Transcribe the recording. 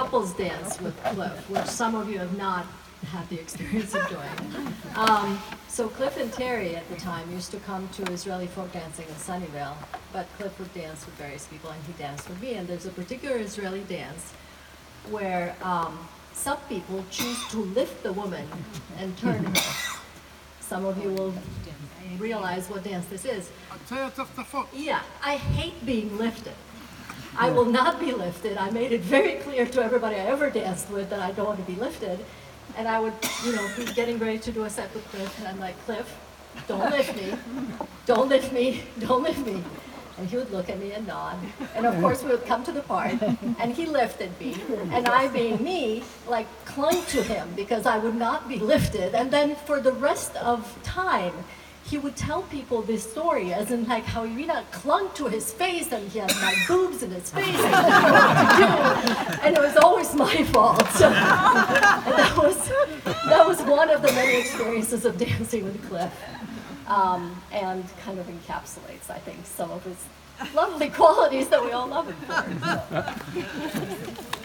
couples dance with Cliff, which some of you have not had the experience of doing. So Cliff and Terry at the time used to come to Israeli folk dancing in Sunnyvale, but Cliff would dance with various people and he danced with me. And there's a particular Israeli dance where some people choose to lift the woman and turn her. Some of you will realize what dance this is. Yeah, I hate being lifted. I will not be lifted. I made it very clear to everybody I ever danced with that I don't want to be lifted. And I would, be getting ready to do a set with Cliff, and I'm like, Cliff, don't lift me, don't lift me, don't lift me. And he would look at me and nod. And of course we would come to the part, and he lifted me. And I, being me, clung to him because I would not be lifted. And then for the rest of time, he would tell people this story, as in how Irina clung to his face and he had my boobs in his face and he didn't know what to do. And it was always my fault. So, and that was one of the many experiences of dancing with Cliff. And kind of encapsulates, I think, some of his lovely qualities that we all love him for. So.